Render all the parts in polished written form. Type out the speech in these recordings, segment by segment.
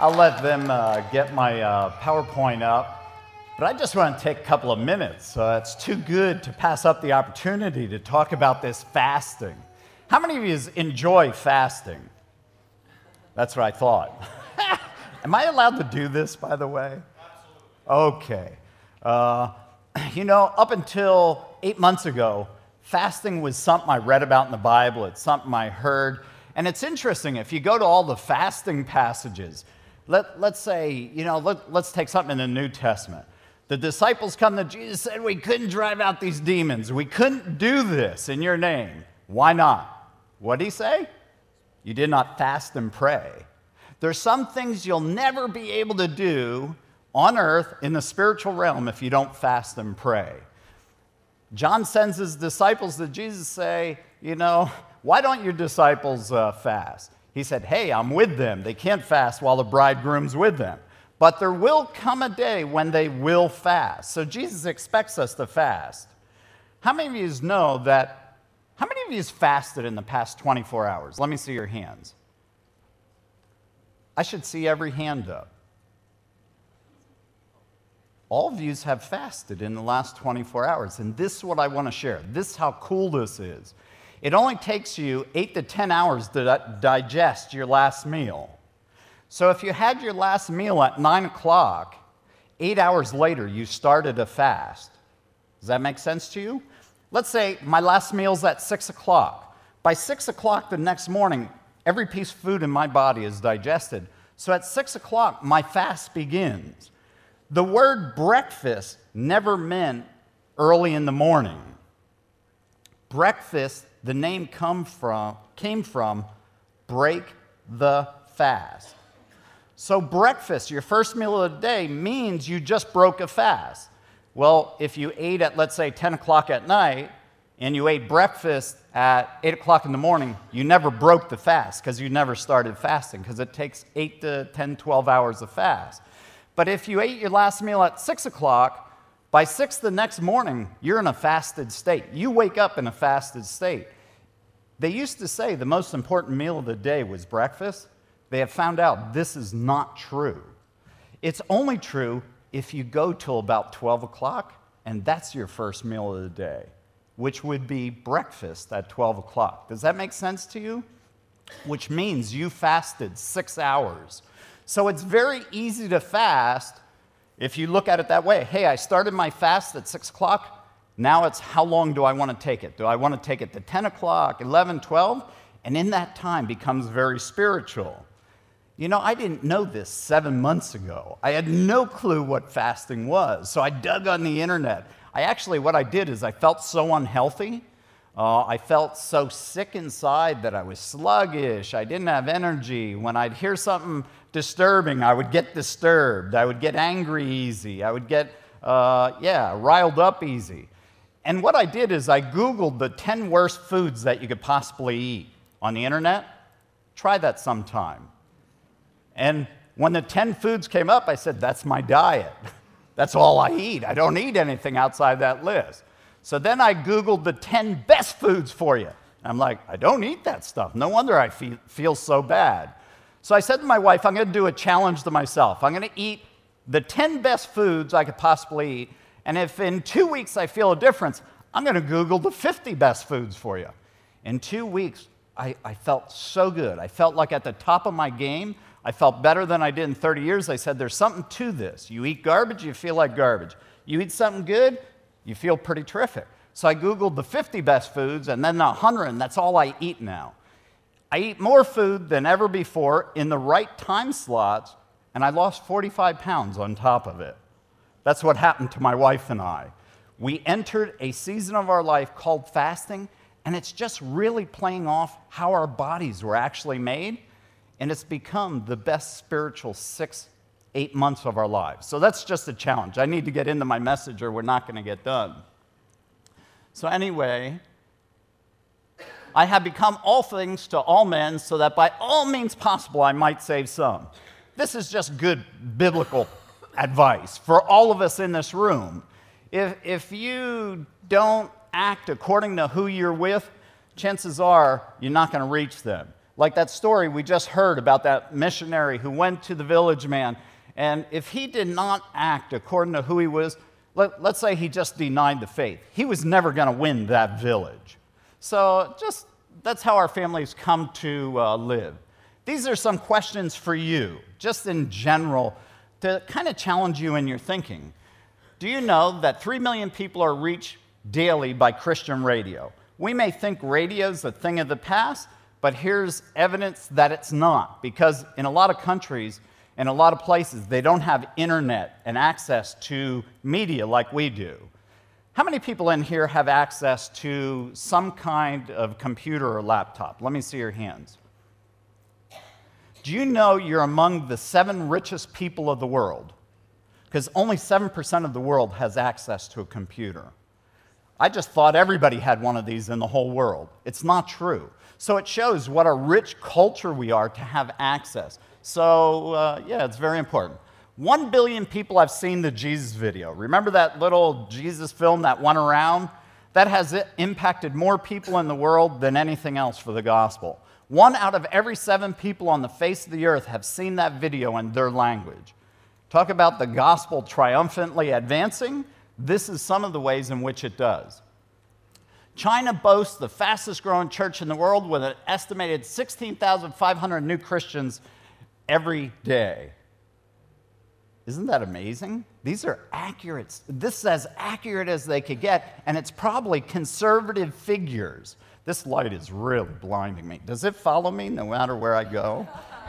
I'll let them get my PowerPoint up, but I just want to take a couple of minutes. It's too good to pass up the opportunity to talk about this fasting. How many of you enjoy fasting? That's what I thought. Am I allowed to do this, by the way? Absolutely. Okay. Up until 8 months ago, fasting was something I read about in the Bible. It's something I heard. And it's interesting, if you go to all the fasting passages, let's say, let's take something in the New Testament. The disciples come to Jesus and said, we couldn't drive out these demons. We couldn't do this in your name. Why not? What did he say? You did not fast and pray. There's some things you'll never be able to do on earth in the spiritual realm if you don't fast and pray. John sends his disciples to Jesus say, why don't your disciples fast? He said, hey, I'm with them. They can't fast while the bridegroom's with them. But there will come a day when they will fast. So Jesus expects us to fast. How many of you how many of you fasted in the past 24 hours? Let me see your hands. I should see every hand up. All of you have fasted in the last 24 hours, and this is what I want to share. This is how cool this is. It only takes you 8 to 10 hours to digest your last meal. So if you had your last meal at 9 o'clock, 8 hours later, you started a fast. Does that make sense to you? Let's say my last meal's at 6 o'clock. By 6 o'clock the next morning, every piece of food in my body is digested. So at 6 o'clock, my fast begins. The word breakfast never meant early in the morning. Breakfast, the name came from break the fast. So breakfast, your first meal of the day, means you just broke a fast. Well, if you ate at, let's say, 10 o'clock at night, and you ate breakfast at 8 o'clock in the morning, you never broke the fast because you never started fasting, because it takes 8 to 10, 12 hours of fast. But if you ate your last meal at 6 o'clock, by 6 the next morning, you're in a fasted state. You wake up in a fasted state. They used to say the most important meal of the day was breakfast. They have found out this is not true. It's only true if you go till about 12 o'clock, and that's your first meal of the day, which would be breakfast at 12 o'clock. Does that make sense to you? Which means you fasted 6 hours. So it's very easy to fast if you look at it that way. Hey, I started my fast at 6 o'clock. Now it's how long do I want to take it? Do I want to take it to 10 o'clock, 11, 12? And in that time becomes very spiritual. I didn't know this 7 months ago. I had no clue what fasting was. So I dug on the internet. What I did is I felt so unhealthy. I felt so sick inside that I was sluggish. I didn't have energy. When I'd hear something disturbing, I would get disturbed. I would get angry easy. I would get, riled up easy. And what I did is I Googled the 10 worst foods that you could possibly eat on the internet. Try that sometime. And when the 10 foods came up, I said, that's my diet. That's all I eat. I don't eat anything outside that list. So then I Googled the 10 best foods for you. I'm like, I don't eat that stuff. No wonder I feel so bad. So I said to my wife, I'm going to do a challenge to myself. I'm going to eat the 10 best foods I could possibly eat. And if in 2 weeks I feel a difference, I'm going to Google the 50 best foods for you. In 2 weeks, I felt so good. I felt like at the top of my game. I felt better than I did in 30 years. I said, there's something to this. You eat garbage, you feel like garbage. You eat something good, you feel pretty terrific. So I Googled the 50 best foods and then the 100, and that's all I eat now. I eat more food than ever before in the right time slots, and I lost 45 pounds on top of it. That's what happened to my wife and I. We entered a season of our life called fasting, and it's just really playing off how our bodies were actually made. And it's become the best spiritual 6-8 months of our lives. So that's just a challenge. I need to get into my message or we're not going to get done. So anyway, I have become all things to all men so that by all means possible I might save some. This is just good biblical advice for all of us in this room. If you don't act according to who you're with, chances are you're not going to reach them. Like that story we just heard about that missionary who went to the village man, and if he did not act according to who he was, let's say he just denied the faith, he was never going to win that village. So that's how our families come to live. These are some questions for you, just in general, to kind of challenge you in your thinking. Do you know that 3 million people are reached daily by Christian radio? We may think radio's a thing of the past, but here's evidence that it's not, because in a lot of countries and a lot of places, they don't have internet and access to media like we do. How many people in here have access to some kind of computer or laptop? Let me see your hands. Do you know you're among the 7 richest people of the world? Because only 7% of the world has access to a computer. I just thought everybody had one of these in the whole world. It's not true. So it shows what a rich culture we are to have access. So, yeah, it's very important. 1 billion people have seen the Jesus video. Remember that little Jesus film that went around? That has impacted more people in the world than anything else for the gospel. 1 out of every 7 people on the face of the earth have seen that video in their language. Talk about the gospel triumphantly advancing. This is some of the ways in which it does. China boasts the fastest growing church in the world with an estimated 16,500 new Christians every day. Isn't that amazing? These are accurate. This is as accurate as they could get, and it's probably conservative figures. This light is really blinding me. Does it follow me no matter where I go?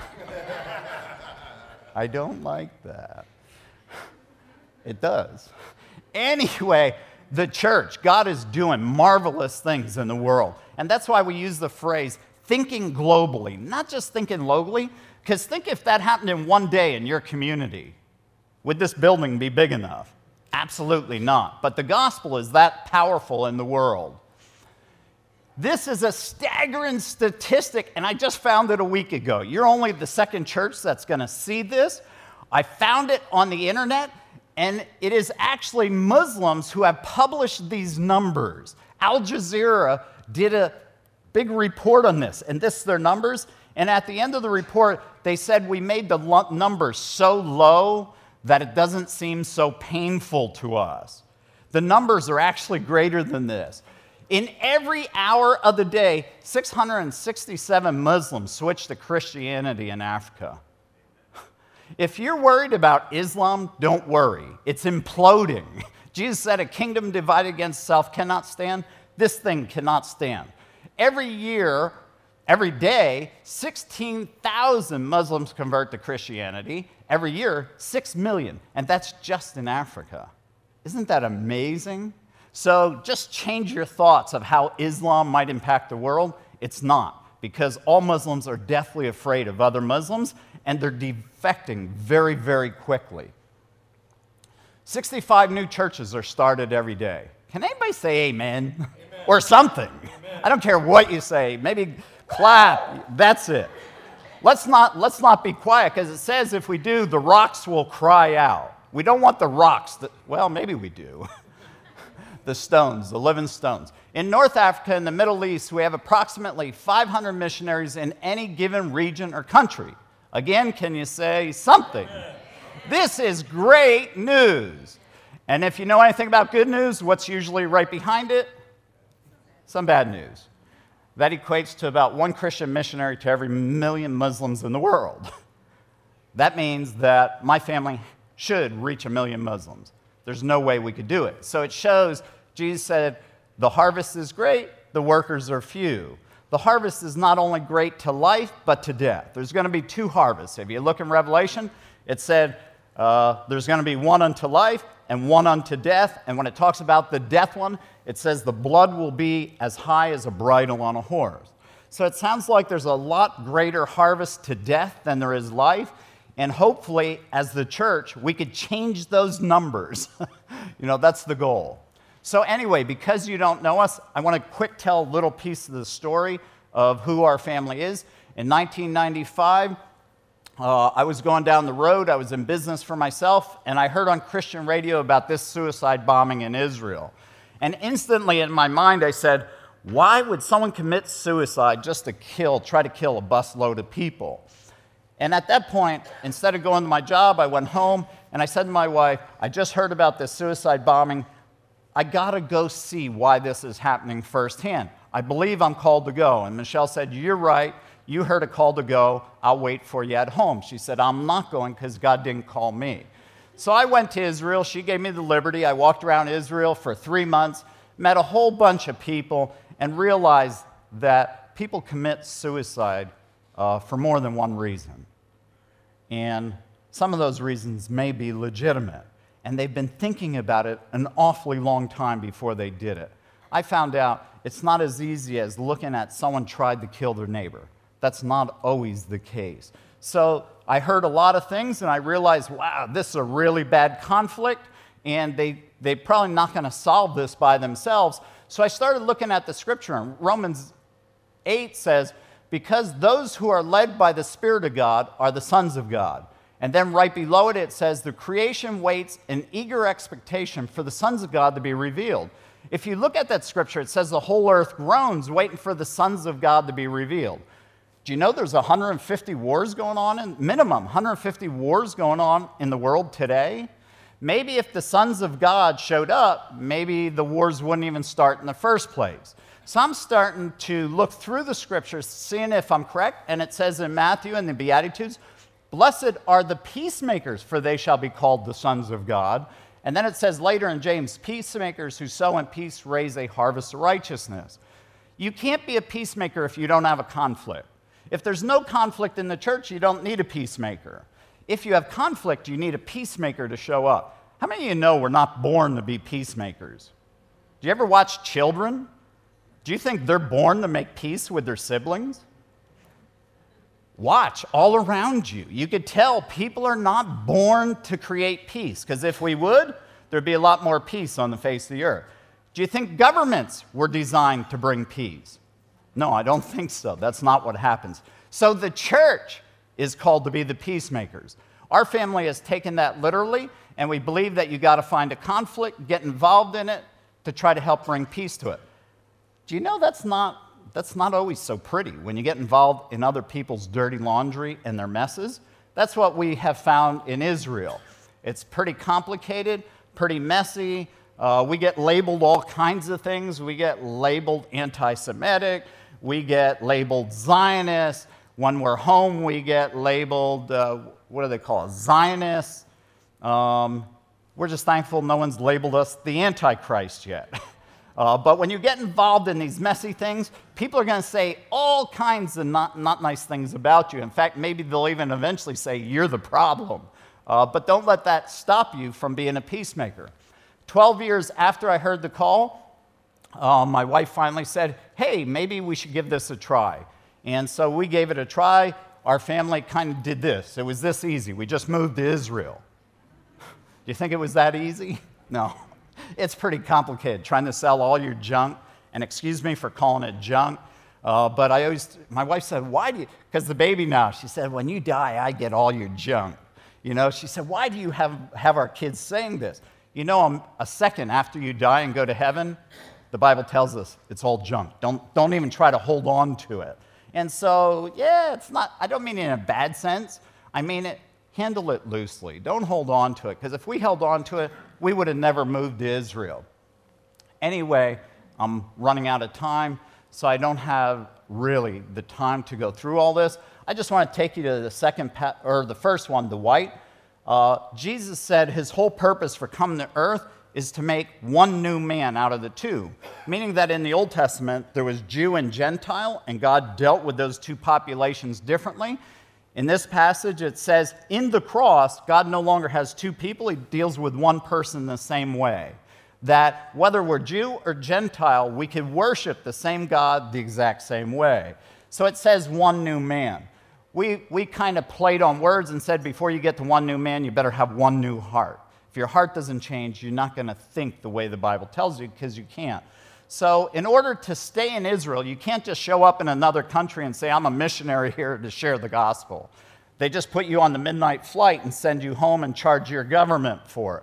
I don't like that. It does. Anyway, the church, God is doing marvelous things in the world. And that's why we use the phrase thinking globally, not just thinking locally, because think if that happened in one day in your community. Would this building be big enough? Absolutely not. But the gospel is that powerful in the world. This is a staggering statistic, and I just found it a week ago. You're only the second church that's going to see this. I found it on the internet, and it is actually Muslims who have published these numbers. Al Jazeera did a big report on this, and this is their numbers. And at the end of the report, they said we made the numbers so low that it doesn't seem so painful to us. The numbers are actually greater than this. In every hour of the day, 667 Muslims switched to Christianity in Africa. If you're worried about Islam, don't worry. It's imploding. Jesus said a kingdom divided against itself cannot stand. This thing cannot stand. Every year, every day, 16,000 Muslims convert to Christianity. Every year, 6 million. And that's just in Africa. Isn't that amazing? So just change your thoughts of how Islam might impact the world. It's not, because all Muslims are deathly afraid of other Muslims, and they're defecting very, very quickly. 65 new churches are started every day. Can anybody say amen? Amen. Or something? Amen. I don't care what you say. Maybe clap. That's it. Let's not be quiet, because it says if we do, the rocks will cry out. We don't want the rocks. Well, maybe we do. The stones, the living stones. In North Africa and the Middle East, we have approximately 500 missionaries in any given region or country. Again, can you say something? This is great news. And if you know anything about good news, what's usually right behind it? Some bad news. That equates to about 1 Christian missionary to every 1 million Muslims in the world. That means that my family should reach 1 million Muslims. There's no way we could do it. So it shows, Jesus said, the harvest is great, the workers are few. The harvest is not only great to life, but to death. There's going to be 2 harvests. If you look in Revelation, it said there's going to be one unto life and one unto death. And when it talks about the death one, it says the blood will be as high as a bridle on a horse. So it sounds like there's a lot greater harvest to death than there is life. And hopefully, as the church, we could change those numbers. That's the goal. So anyway, because you don't know us, I want to quick tell a little piece of the story of who our family is. In 1995, I was going down the road. I was in business for myself, and I heard on Christian radio about this suicide bombing in Israel. And instantly in my mind, I said, why would someone commit suicide just to try to kill a busload of people? And at that point, instead of going to my job, I went home and I said to my wife, I just heard about this suicide bombing. I gotta go see why this is happening firsthand. I believe I'm called to go. And Michelle said, you're right. You heard a call to go. I'll wait for you at home. She said, I'm not going because God didn't call me. So I went to Israel. She gave me the liberty. I walked around Israel for 3 months, met a whole bunch of people, and realized that people commit suicide for more than one reason. And some of those reasons may be legitimate. And they've been thinking about it an awfully long time before they did it. I found out it's not as easy as looking at someone tried to kill their neighbor. That's not always the case. So I heard a lot of things, and I realized, wow, this is a really bad conflict, and they're probably not going to solve this by themselves. So I started looking at the scripture, and Romans 8 says, because those who are led by the Spirit of God are the sons of God. And then right below it, it says, the creation waits in eager expectation for the sons of God to be revealed. If you look at that scripture, it says the whole earth groans waiting for the sons of God to be revealed. Do you know there's 150 wars going on, minimum 150 wars going on in the world today? Maybe if the sons of God showed up, maybe the wars wouldn't even start in the first place. So I'm starting to look through the scriptures, seeing if I'm correct, and it says in Matthew and the Beatitudes, blessed are the peacemakers, for they shall be called the sons of God. And then it says later in James, peacemakers who sow in peace raise a harvest of righteousness. You can't be a peacemaker if you don't have a conflict. If there's no conflict in the church, you don't need a peacemaker. If you have conflict, you need a peacemaker to show up. How many of you know we're not born to be peacemakers? Do you ever watch children? Do you think they're born to make peace with their siblings? Watch all around you. You could tell people are not born to create peace, because if we would, there'd be a lot more peace on the face of the earth. Do you think governments were designed to bring peace? No, I don't think so. That's not what happens. So the church is called to be the peacemakers. Our family has taken that literally, and we believe that you got to find a conflict, get involved in it to try to help bring peace to it. Do you know that's not always so pretty when you get involved in other people's dirty laundry and their messes? That's what we have found in Israel. It's pretty complicated, pretty messy. We get labeled all kinds of things. We get labeled anti-Semitic. We get labeled Zionist. When we're home, we get labeled, what do they call it, Zionists. We're just thankful no one's labeled us the Antichrist yet. But when you get involved in these messy things, people are going to say all kinds of not nice things about you. In fact, maybe they'll even eventually say, you're the problem. But don't let that stop you from being a peacemaker. 12 years after I heard the call, my wife finally said, hey, maybe we should give this a try. And so we gave it a try. Our family kind of did this. It was this easy. We just moved to Israel. Do you think it was that easy? No. It's pretty complicated, trying to sell all your junk. And excuse me for calling it junk. But my wife said, why do you, because the baby now, she said, when you die, I get all your junk. You know, she said, why do you have our kids saying this? You know, a second after you die and go to heaven, the Bible tells us it's all junk. Don't even try to hold on to it. And so, yeah, it's not, I don't mean it in a bad sense. I mean it, handle it loosely. Don't hold on to it, because if we held on to it, we would have never moved to Israel. Anyway, I'm running out of time, so I don't have really the time to go through all this. I just want to take you to the first one, the white. Jesus said his whole purpose for coming to earth is to make one new man out of the two, meaning that in the Old Testament, there was Jew and Gentile, and God dealt with those two populations differently. In this passage, it says, in the cross, God no longer has two people. He deals with one person the same way. That whether we're Jew or Gentile, we can worship the same God the exact same way. So it says one new man. We kind of played on words and said, before you get to one new man, you better have one new heart. If your heart doesn't change, you're not going to think the way the Bible tells you, because you can't. So in order to stay in Israel, you can't just show up in another country and say, I'm a missionary here to share the gospel. They just put you on the midnight flight and send you home and charge your government for it.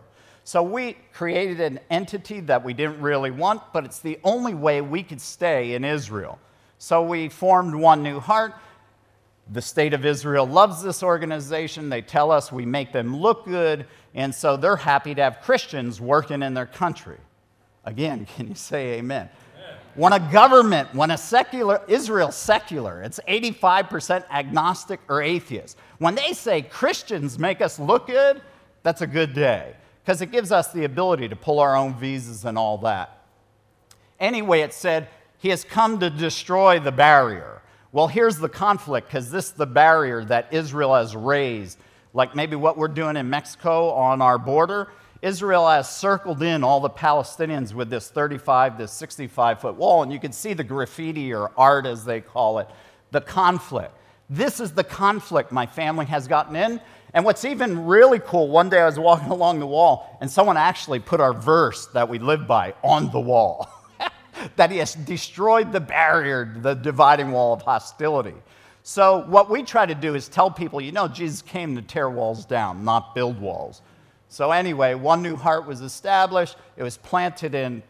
So we created an entity that we didn't really want, but it's the only way we could stay in Israel. So we formed One New Heart. The state of Israel loves this organization. They tell us we make them look good, and so they're happy to have Christians working in their country. Again, can you say amen? When a secular, Israel's secular, it's 85% agnostic or atheist. When they say Christians make us look good, that's a good day, because it gives us the ability to pull our own visas and all that. Anyway, it said, he has come to destroy the barrier. Well, here's the conflict, because this is the barrier that Israel has raised, like maybe what we're doing in Mexico on our border. Israel has circled in all the Palestinians with this 35 to 65-foot wall, and you can see the graffiti or art, as they call it, the conflict. This is the conflict my family has gotten in, and what's even really cool, one day I was walking along the wall, and someone actually put our verse that we live by on the wall, that he has destroyed the barrier, the dividing wall of hostility. So what we try to do is tell people, Jesus came to tear walls down, not build walls. So anyway, One New Heart was established. It was planted in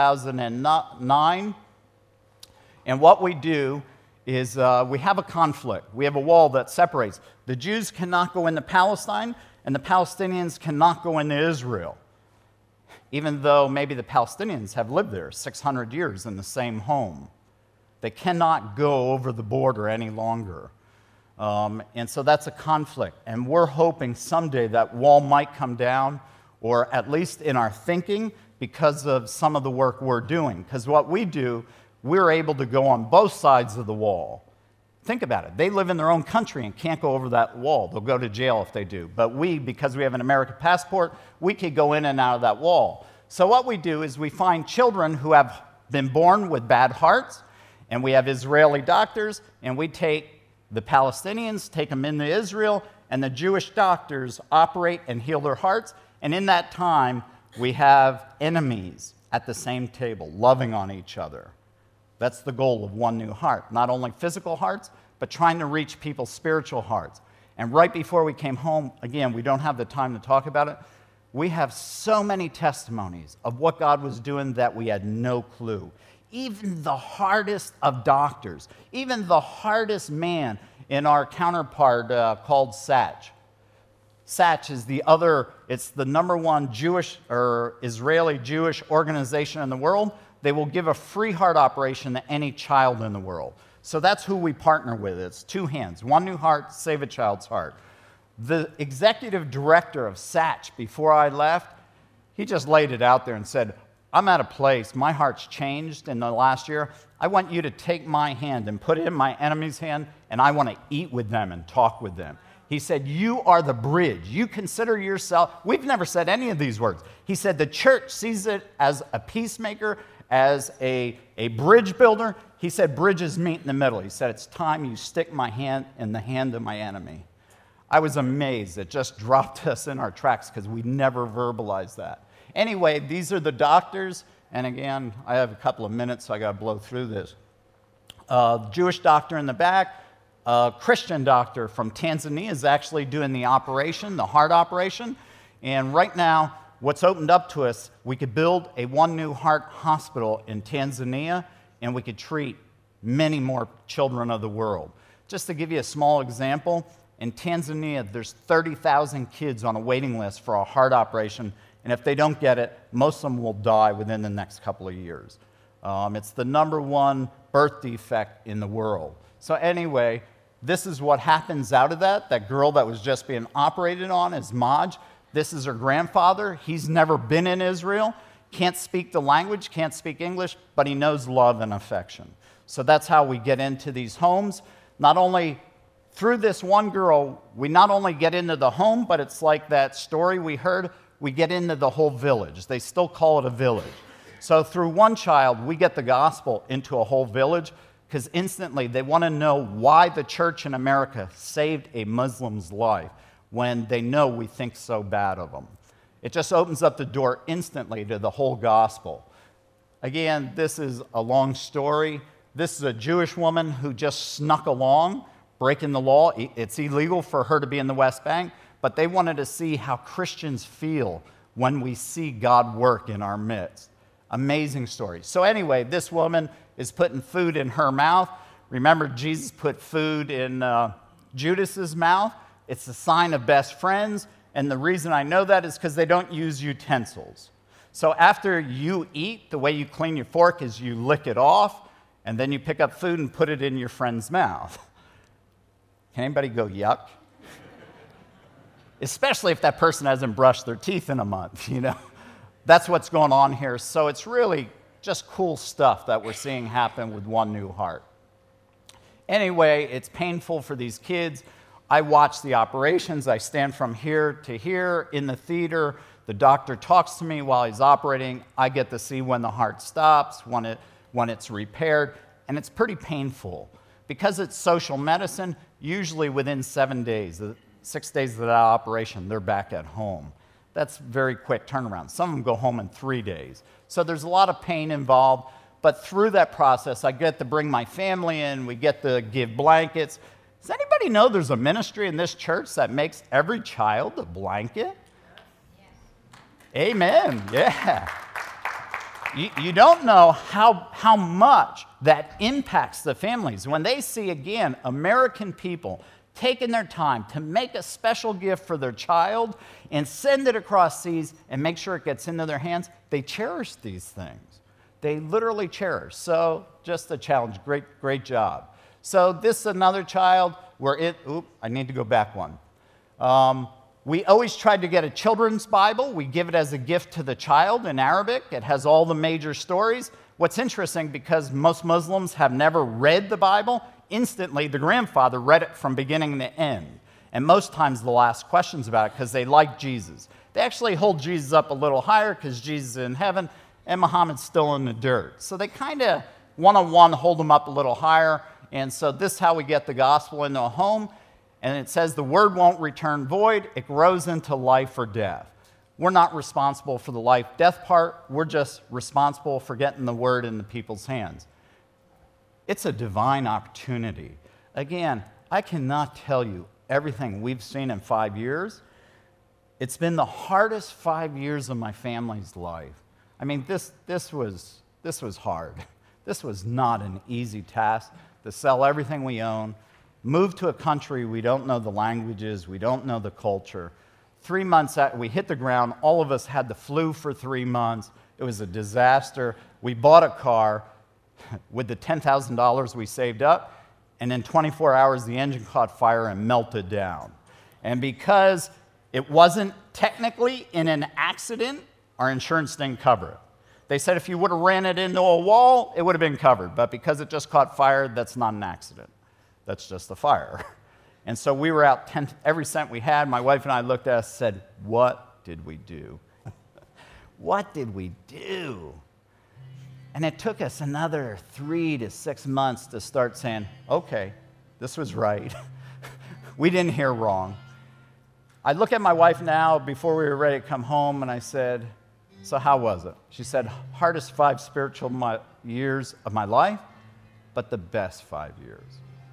2009. And what we do is we have a conflict. We have a wall that separates. The Jews cannot go into Palestine, and the Palestinians cannot go into Israel, even though maybe the Palestinians have lived there 600 years in the same home. They cannot go over the border any longer. And so that's a conflict. And we're hoping someday that wall might come down, or at least in our thinking, because of some of the work we're doing. Because what we do, we're able to go on both sides of the wall. Think about it. They live in their own country and can't go over that wall. They'll go to jail if they do. But we, because we have an American passport, we could go in and out of that wall. So what we do is we find children who have been born with bad hearts, and we have Israeli doctors, and we take the Palestinians, take them into Israel, and the Jewish doctors operate and heal their hearts. And in that time, we have enemies at the same table, loving on each other. That's the goal of One New Heart. Not only physical hearts, but trying to reach people's spiritual hearts. And right before we came home, again, we don't have the time to talk about it, we have so many testimonies of what God was doing that we had no clue. Even the hardest of doctors, even the hardest man in our counterpart called SACH. SACH is it's the number one Jewish or Israeli Jewish organization in the world. They will give a free heart operation to any child in the world. So that's who we partner with. It's two hands. One New Heart, save a child's heart. The executive director of SACH, before I left, he just laid it out there and said, I'm at a place, my heart's changed in the last year. I want you to take my hand and put it in my enemy's hand, and I want to eat with them and talk with them. He said, you are the bridge. You consider yourself, we've never said any of these words. He said, the church sees it as a peacemaker, as a bridge builder. He said, bridges meet in the middle. He said, it's time you stick my hand in the hand of my enemy. I was amazed. It just dropped us in our tracks because we never verbalized that. Anyway, these are the doctors, and again, I have a couple of minutes, so I got to blow through this. Jewish doctor in the back, Christian doctor from Tanzania is actually doing the operation, the heart operation, and right now, what's opened up to us, we could build a One New Heart hospital in Tanzania, and we could treat many more children of the world. Just to give you a small example, in Tanzania, there's 30,000 kids on a waiting list for a heart operation. And if they don't get it, most of them will die within the next couple of years. It's the number one birth defect in the world. So anyway, this is what happens out of that. That girl that was just being operated on is Maj. This is her grandfather. He's never been in Israel, can't speak the language, can't speak English, but he knows love and affection. So that's how we get into these homes. Not only through this one girl, we not only get into the home, but it's like that story we heard, we get into the whole village. They still call it a village. So through one child, we get the gospel into a whole village because instantly they want to know why the church in America saved a Muslim's life when they know we think so bad of them. It just opens up the door instantly to the whole gospel. Again, this is a long story. This is a Jewish woman who just snuck along, breaking the law. It's illegal for her to be in the West Bank. But they wanted to see how Christians feel when we see God work in our midst. Amazing story. So anyway, this woman is putting food in her mouth. Remember, Jesus put food in Judas's mouth. It's a sign of best friends. And the reason I know that is because they don't use utensils. So after you eat, the way you clean your fork is you lick it off, and then you pick up food and put it in your friend's mouth. Can anybody go, yuck? Especially if that person hasn't brushed their teeth in a month, you know? That's what's going on here. So it's really just cool stuff that we're seeing happen with One New Heart. Anyway, it's painful for these kids. I watch the operations. I stand from here to here in the theater. The doctor talks to me while he's operating. I get to see when the heart stops, when it's repaired, and it's pretty painful. Because it's social medicine, usually within 7 days, 6 days of that operation, they're back at home. That's very quick turnaround. Some of them go home in 3 days. So there's a lot of pain involved. But through that process, I get to bring my family in. We get to give blankets. Does anybody know there's a ministry in this church that makes every child a blanket? Yes. Amen. Yeah. You don't know how much that impacts the families when they see, again, American people taking their time to make a special gift for their child and send it across seas and make sure it gets into their hands. They cherish these things. They literally cherish. So just a challenge. Great job. So this is another child where I need to go back one. We always tried to get a children's Bible. We give it as a gift to the child in Arabic. It has all the major stories. What's interesting, because most Muslims have never read the Bible, instantly the grandfather read it from beginning to end. And most times they'll ask questions about it because they like Jesus. They actually hold Jesus up a little higher because Jesus is in heaven and Muhammad's still in the dirt. So they kind of one-on-one hold him up a little higher. And so this is how we get the gospel into a home. And it says the word won't return void. It grows into life or death. We're not responsible for the life-death part. We're just responsible for getting the word in the people's hands. It's a divine opportunity. Again, I cannot tell you everything we've seen in 5 years. It's been the hardest 5 years of my family's life. I mean, this was hard. This was not an easy task to sell everything we own, move to a country we don't know the languages, we don't know the culture. 3 months after we hit the ground, all of us had the flu for 3 months. It was a disaster. We bought a car with the $10,000 we saved up, and in 24 hours, the engine caught fire and melted down. And because it wasn't technically in an accident, our insurance didn't cover it. They said if you would have ran it into a wall, it would have been covered. But because it just caught fire, that's not an accident. That's just a fire. And so we were out every cent we had. My wife and I looked at us and said, what did we do? What did we do? And it took us another 3 to 6 months to start saying, okay, this was right. We didn't hear wrong. I look at my wife now before we were ready to come home, and I said, so how was it? She said, hardest 5 spiritual years of my life, but the best 5 years.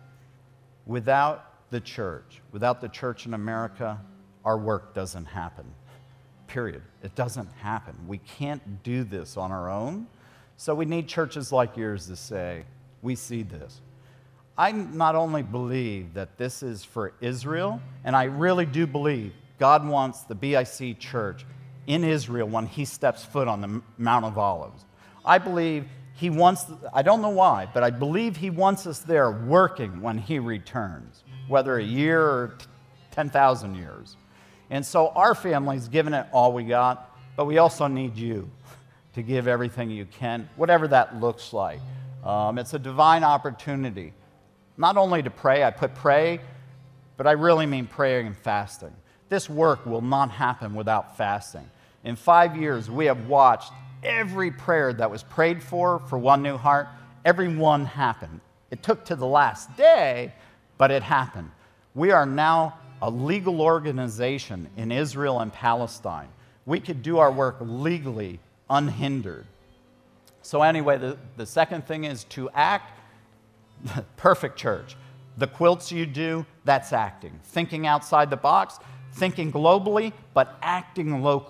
Without the church in America, our work doesn't happen. Period. It doesn't happen. We can't do this on our own. So we need churches like yours to say, we see this. I not only believe that this is for Israel, and I really do believe God wants the BIC church in Israel when he steps foot on the Mount of Olives. I believe he wants, I don't know why, but I believe he wants us there working when he returns, whether a year or 10,000 years. And so our family's given it all we got, but we also need you to give everything you can, whatever that looks like. It's a divine opportunity, not only to pray, I put pray, but I really mean praying and fasting. This work will not happen without fasting. In 5 years, we have watched every prayer that was prayed for One New Heart, every one happened. It took to the last day, but it happened. We are now a legal organization in Israel and Palestine. We could do our work legally, unhindered. So anyway, the second thing is to act. Perfect church. The quilts you do, that's acting. Thinking outside the box, thinking globally, but acting locally.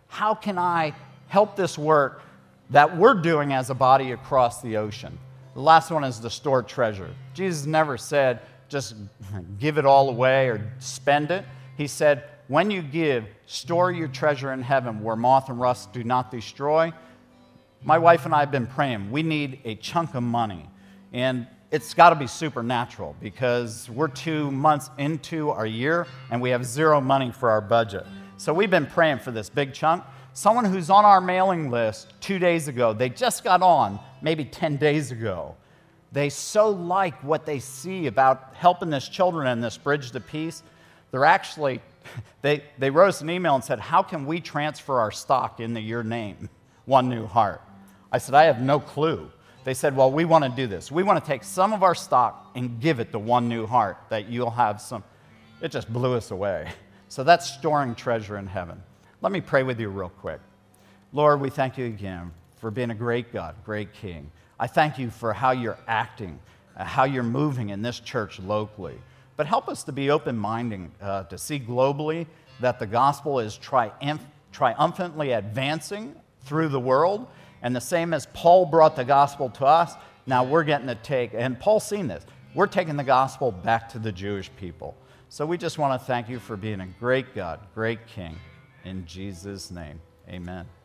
How can I help this work that we're doing as a body across the ocean? The last one is to store treasure. Jesus never said, just give it all away or spend it. He said, when you give, store your treasure in heaven where moth and rust do not destroy. My wife and I have been praying. We need a chunk of money. And it's got to be supernatural because we're 2 months into our year and we have zero money for our budget. So we've been praying for this big chunk. Someone who's on our mailing list 2 days ago, they just got on maybe 10 days ago. They so like what they see about helping this children in this Bridge to Peace. They're actually, they wrote us an email and said, how can we transfer our stock into your name, One New Heart? I said, I have no clue. They said, well, we want to do this. We want to take some of our stock and give it to One New Heart, that you'll have some. It just blew us away. So that's storing treasure in heaven. Let me pray with you real quick. Lord, we thank you again for being a great God, great King. I thank you for how you're acting, how you're moving in this church locally. But help us to be open-minded, to see globally that the gospel is triumphantly advancing through the world. And the same as Paul brought the gospel to us, now we're getting to take, and Paul's seen this, we're taking the gospel back to the Jewish people. So we just want to thank you for being a great God, great King. In Jesus' name, amen.